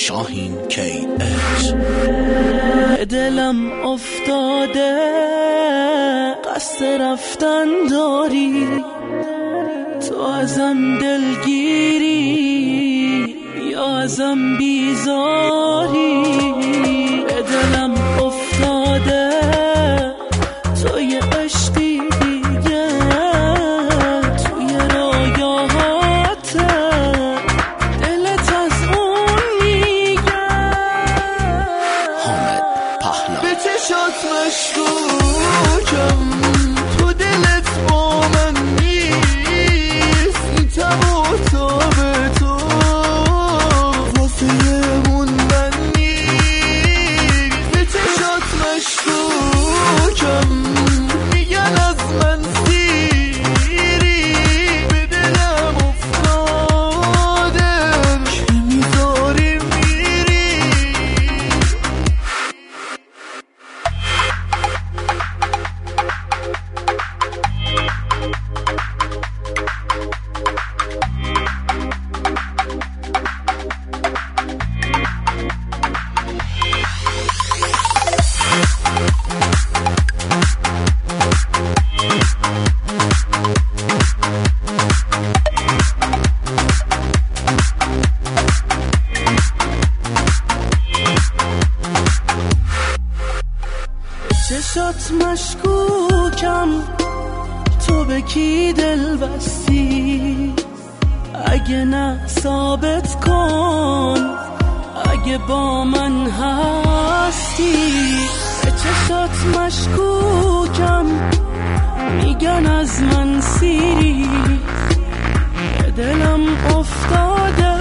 شاهین KH. دلم افتاده قصد رفتن داری، تو ازم دلگیری یا ازم بیزاری. به دلم افتاده تو یه عشقی دیگه توی رویاهاته، دلت از اون میگه. حامد پهلوان. به چشات مشکوکم، تو دلت با من نیست، میتم و تو به تو واسه مون من نیست. به چشات مشکوکم، میگن از من سیری، به دلم افتاده که میذاری میری. چشات مشکوکم، تو به کی دل بستی؟ اگه نه ثابت کن اگه با من هستی. به چشات مشکوکم، میگن از من سیری، به دلم افتاده